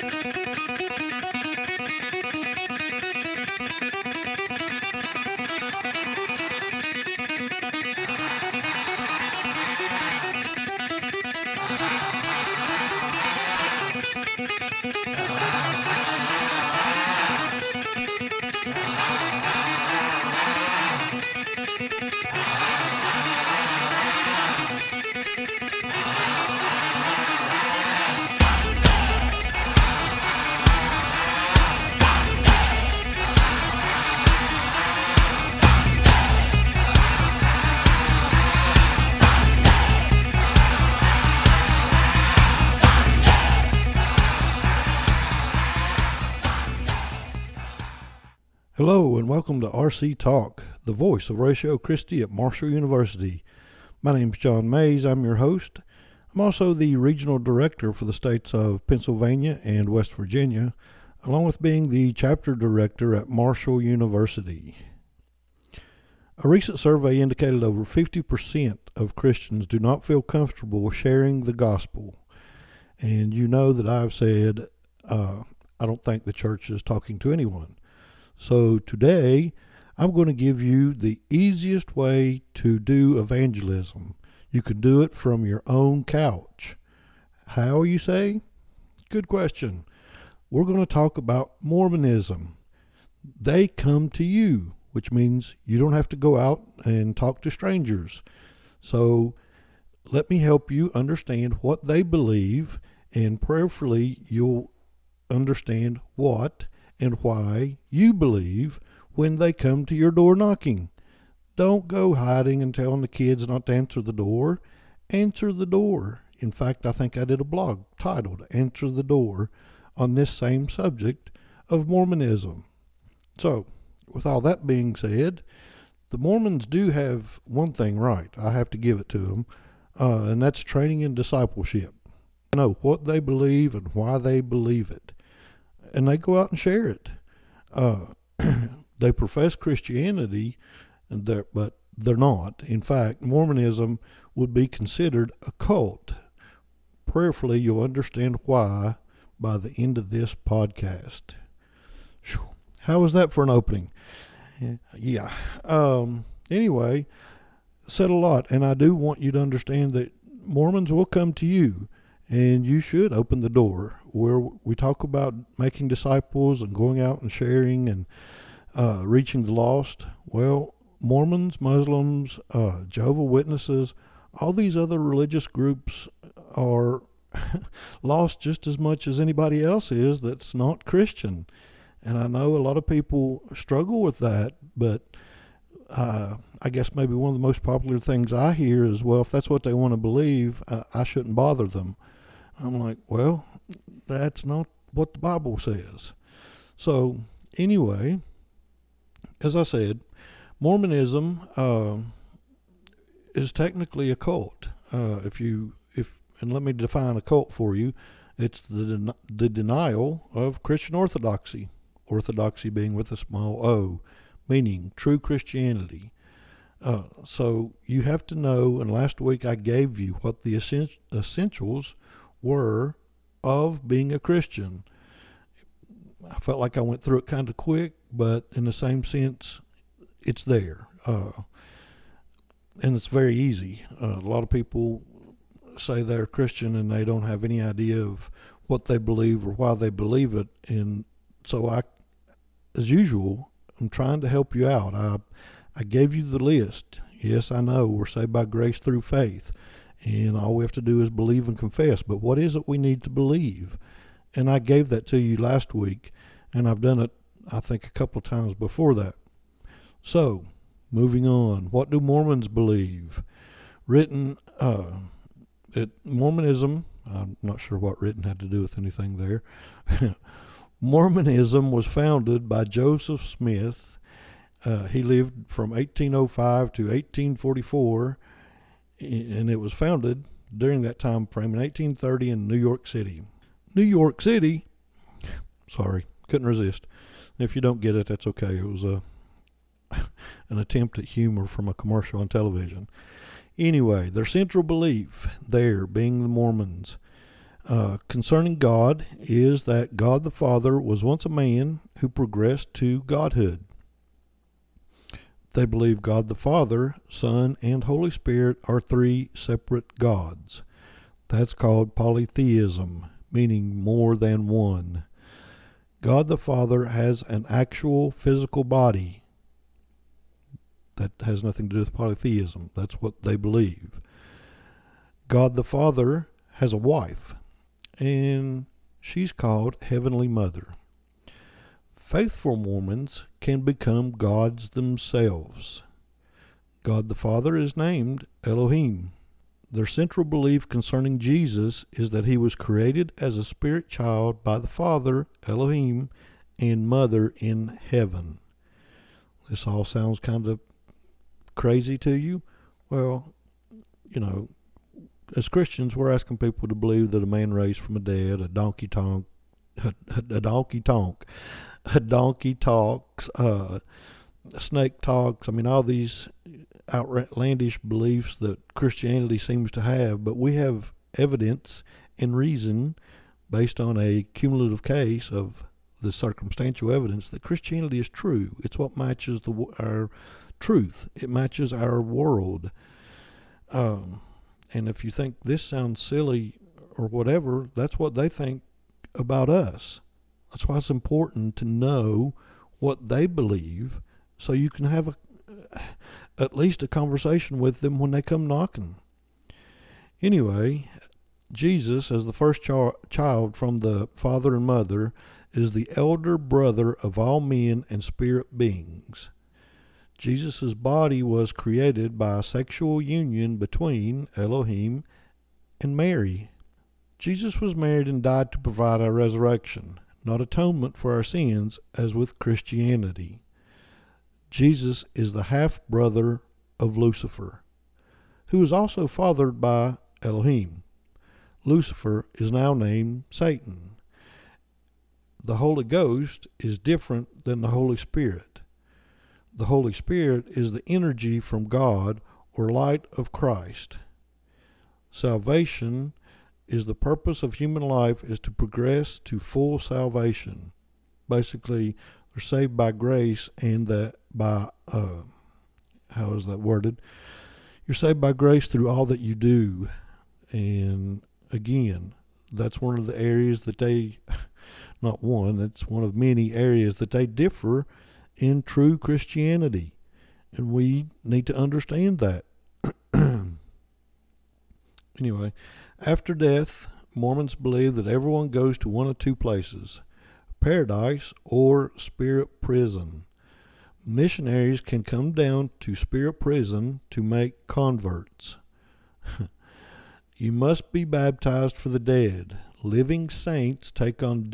Hello and welcome to RC Talk, the voice of Ratio Christi at Marshall University. My name is John Mays. I'm your host. I'm also the regional director for the states of Pennsylvania and West Virginia, along with being the chapter director at Marshall University. A recent survey indicated over 50% of Christians do not feel comfortable sharing the gospel. And you know that I've said I don't think the church is talking to anyone. So today, I'm going to give you the easiest way to do evangelism. You can do it from your own couch. How, you say? Good question. We're going to talk about Mormonism. They come to you, which means you don't have to go out and talk to strangers. So let me help you understand what they believe, and prayerfully you'll understand what and why you believe when they come to your door knocking. Don't go hiding and telling the kids not to answer the door. Answer the door. In fact, I think I did a blog titled Answer the Door on this same subject of Mormonism. So, with all that being said, the Mormons do have one thing right. I have to give it to them, and that's training and discipleship. Know what they believe and why they believe it. And they go out and share it. They profess Christianity, but they're not. In fact, Mormonism would be considered a cult. Prayerfully, you'll understand why by the end of this podcast. How was that for an opening? Yeah. Anyway, said a lot, and I do want you to understand that Mormons will come to you. And you should open the door where we talk about making disciples and going out and sharing and reaching the lost. Well, Mormons, Muslims, Jehovah's Witnesses, all these other religious groups are lost just as much as anybody else is that's not Christian. And I know a lot of people struggle with that, but I guess maybe one of the most popular things I hear is, well, if that's what they want to believe, I shouldn't bother them. I'm like, well, that's not what the Bible says. So, anyway, as I said, Mormonism is technically a cult. And let me define a cult for you. It's the denial of Christian orthodoxy. Orthodoxy being with a small o, meaning true Christianity. So you have to know, and last week I gave you what the essentials were of being a Christian. I felt like I went through it kind of quick, but in the same sense, it's there. And it's very easy. A lot of people say they're Christian and they don't have any idea of what they believe or why they believe it. And so I, as usual, I'm trying to help you out. I gave you the list. Yes, I know we're saved by grace through faith. And all we have to do is believe and confess. But what is it we need to believe? And I gave that to you last week, and I've done it, I think, a couple of times before that. So, moving on. What do Mormons believe? Written, Mormonism, I'm not sure what written had to do with anything there. Mormonism was founded by Joseph Smith. He lived from 1805 to 1844. And it was founded during that time frame in 1830 in New York City. New York City, sorry, couldn't resist. If you don't get it, that's okay. It was an attempt at humor from a commercial on television. Anyway, their central belief there being the Mormons. Concerning God is that God the Father was once a man who progressed to godhood. They believe God the Father, Son, and Holy Spirit are three separate gods. That's called polytheism, meaning more than one. God the Father has an actual physical body. That has nothing to do with polytheism. That's what they believe. God the Father has a wife, and she's called Heavenly Mother. Faithful Mormons can become gods themselves. God the Father is named Elohim. Their central belief concerning Jesus is that he was created as a spirit child by the Father, Elohim, and Mother in heaven. This all sounds kind of crazy to you? Well, as Christians, we're asking people to believe that a man raised from the dead, a donkey talks, a snake talks. All these outlandish beliefs that Christianity seems to have, but we have evidence and reason based on a cumulative case of the circumstantial evidence that Christianity is true. It's what matches our truth. It matches our world. And if you think this sounds silly or whatever, that's what they think about us. That's why it's important to know what they believe so you can have at least a conversation with them when they come knocking. Anyway, Jesus, as the first child from the Father and Mother, is the elder brother of all men and spirit beings. Jesus' body was created by a sexual union between Elohim and Mary. Jesus was married and died to provide our resurrection, not atonement for our sins, as with Christianity. Jesus is the half-brother of Lucifer, who is also fathered by Elohim. Lucifer is now named Satan. The Holy Ghost is different than the Holy Spirit. The Holy Spirit is the energy from God or light of Christ. Salvation is the purpose of human life is to progress to full salvation. Basically, they're saved by grace and that by, how is that worded? You're saved by grace through all that you do. And again, that's one of the areas that not one, it's one of many areas that they differ in true Christianity. And we need to understand that. Anyway, after death, Mormons believe that everyone goes to one of two places, paradise or spirit prison. Missionaries can come down to spirit prison to make converts. You must be baptized for the dead. Living saints take on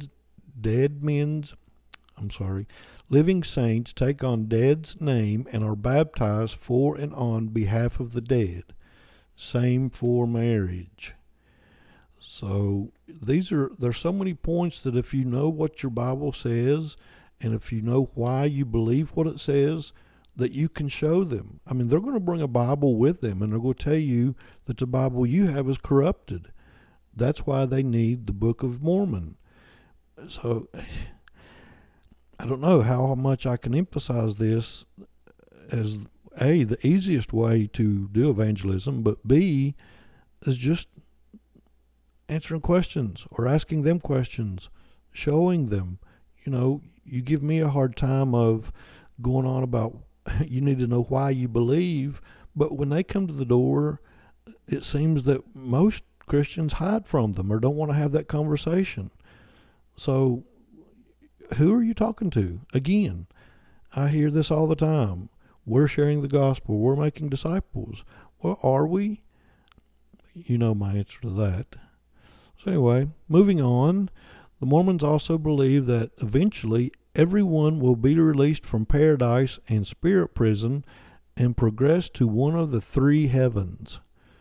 Living saints take on dead's name and are baptized for and on behalf of the dead. Same for marriage. So there's so many points that if you know what your Bible says and if you know why you believe what it says, that you can show them. They're going to bring a Bible with them and they're going to tell you that the Bible you have is corrupted. That's why they need the Book of Mormon. So I don't know how much I can emphasize this as A, the easiest way to do evangelism, but B, is just answering questions or asking them questions, showing them. You give me a hard time of going on about you need to know why you believe, but when they come to the door, it seems that most Christians hide from them or don't want to have that conversation. So who are you talking to? Again, I hear this all the time. We're sharing the gospel. We're making disciples. Well, are we? You know my answer to that. So anyway, moving on, the Mormons also believe that eventually everyone will be released from paradise and spirit prison and progress to one of the three heavens.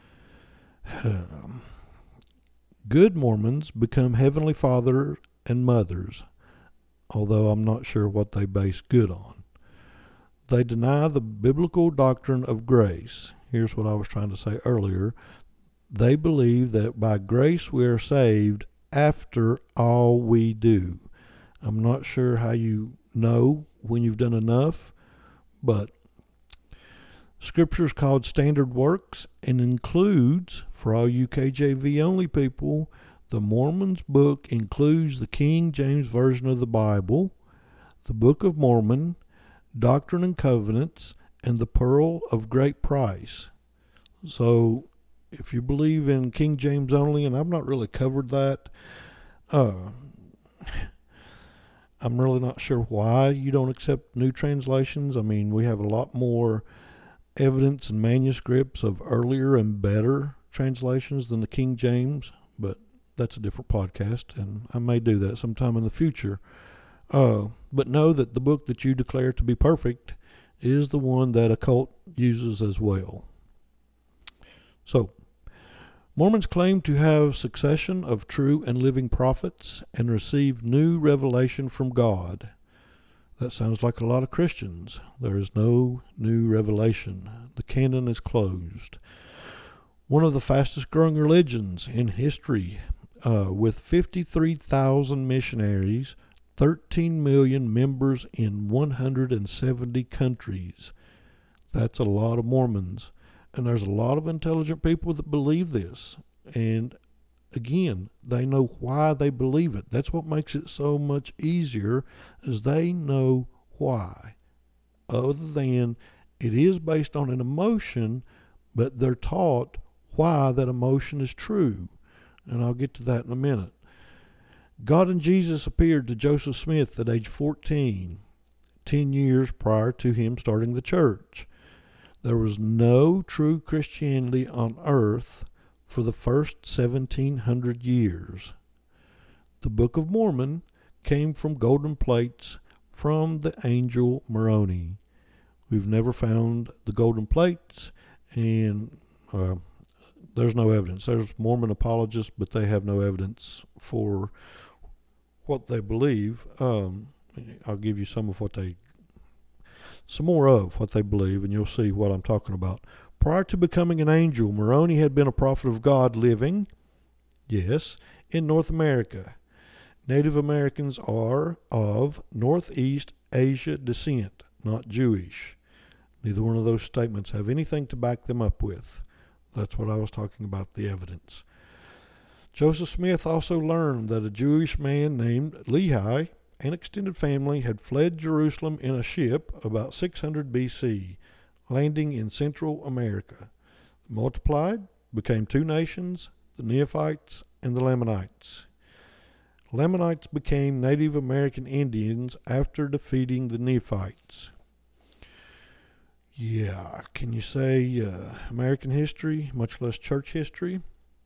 Good Mormons become Heavenly Father and Mothers, although I'm not sure what they base good on. They deny the biblical doctrine of grace. Here's what I was trying to say earlier. They believe that by grace we are saved after all we do. I'm not sure how you know when you've done enough, but Scripture is called Standard Works and includes, for all you KJV only people, the Mormon's book includes the King James Version of the Bible, the Book of Mormon, Doctrine and Covenants, and the Pearl of Great Price. So, if you believe in King James only, and I've not really covered that, I'm really not sure why you don't accept new translations. I mean, we have a lot more evidence and manuscripts of earlier and better translations than the King James, but that's a different podcast, and I may do that sometime in the future. But know that the book that you declare to be perfect is the one that a cult uses as well. So, Mormons claim to have succession of true and living prophets and receive new revelation from God. That sounds like a lot of Christians. There is no new revelation. The canon is closed. One of the fastest growing religions in history, with 53,000 missionaries, 13 million members in 170 countries. That's a lot of Mormons. And there's a lot of intelligent people that believe this. And again, they know why they believe it. That's what makes it so much easier, is they know why. Other than it is based on an emotion, but they're taught why that emotion is true. And I'll get to that in a minute. God and Jesus appeared to Joseph Smith at age 14, 10 years prior to him starting the church. There was no true Christianity on earth for the first 1,700 years. The Book of Mormon came from golden plates from the angel Moroni. We've never found the golden plates, and there's no evidence. There's Mormon apologists, but they have no evidence for what they believe. I'll give you some more of what they believe, and you'll see what I'm talking about. Prior to becoming an angel, Moroni had been a prophet of God living, yes, in North America. Native Americans are of Northeast Asia descent, not Jewish. Neither one of those statements have anything to back them up with. That's what I was talking about, the evidence. Joseph Smith also learned that a Jewish man named Lehi and extended family had fled Jerusalem in a ship about 600 BC, landing in Central America. Multiplied, became two nations, the Nephites and the Lamanites. Lamanites became Native American Indians after defeating the Nephites. Yeah, can you say American history, much less church history?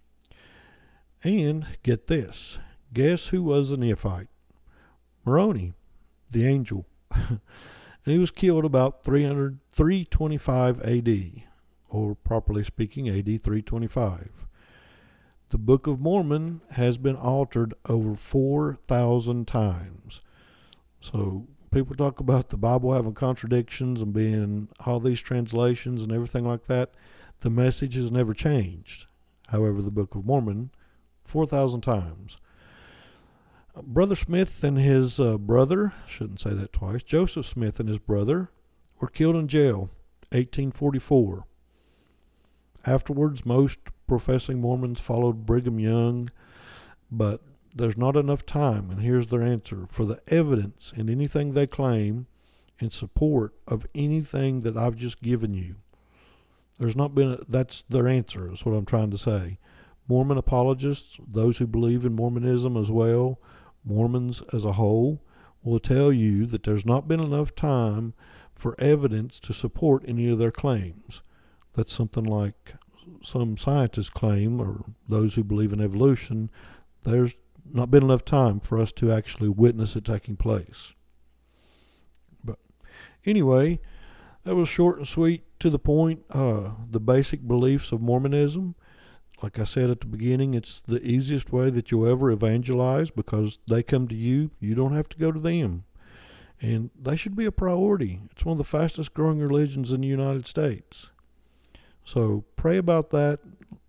And get this, guess who was a Nephite? Moroni, the angel. And he was killed about 325 AD, or properly speaking, AD 325. The Book of Mormon has been altered over 4,000 times. So people talk about the Bible having contradictions and being all these translations and everything like that. The message has never changed. However, the Book of Mormon, 4,000 times. Brother Smith and his brother, shouldn't say that twice, Joseph Smith and his brother were killed in jail, 1844. Afterwards, most professing Mormons followed Brigham Young, but there's not enough time, and here's their answer, for the evidence in anything they claim in support of anything that I've just given you. That's their answer, is what I'm trying to say. Mormon apologists, those who believe in Mormonism as well, Mormons as a whole, will tell you that there's not been enough time for evidence to support any of their claims. That's something like some scientists claim, or those who believe in evolution. There's not been enough time for us to actually witness it taking place. But anyway, that was short and sweet, to the point. The basic beliefs of Mormonism. Like I said at the beginning, it's the easiest way that you'll ever evangelize, because they come to you. You don't have to go to them. And they should be a priority. It's one of the fastest growing religions in the United States. So pray about that.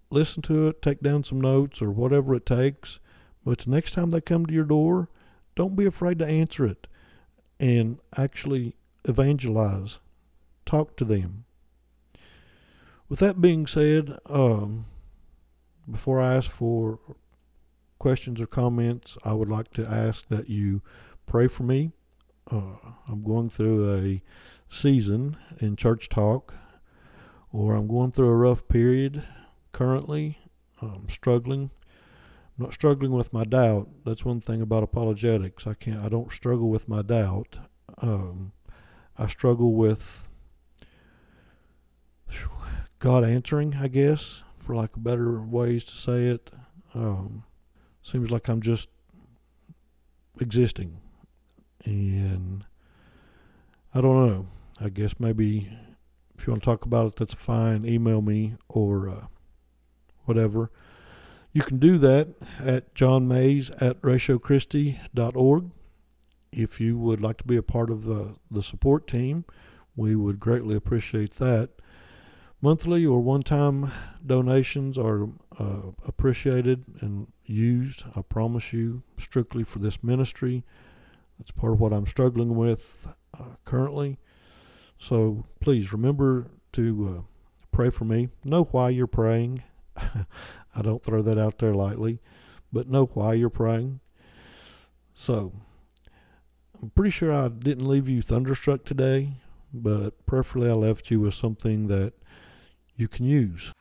listen to it, take down some notes or whatever it takes. But the next time they come to your door, don't be afraid to answer it and actually evangelize. Talk to them. With that being said, before I ask for questions or comments, I would like to ask that you pray for me. I'm going through a season in church talk, or I'm going through a rough period currently. I'm struggling. I'm not struggling with my doubt. That's one thing about apologetics. I don't struggle with my doubt. I struggle with God answering, I guess, for lack of better ways to say it. Seems like I'm just existing. And I don't know. I guess maybe if you want to talk about it, that's fine. Email me or whatever. You can do that at johnmays@ratiochristi.org. If you would like to be a part of the support team, we would greatly appreciate that. Monthly or one-time donations are appreciated and used, I promise you, strictly for this ministry. That's part of what I'm struggling with currently. So please remember to pray for me. Know why you're praying. I don't throw that out there lightly, but know why you're praying. So I'm pretty sure I didn't leave you thunderstruck today, but preferably I left you with something that you can use.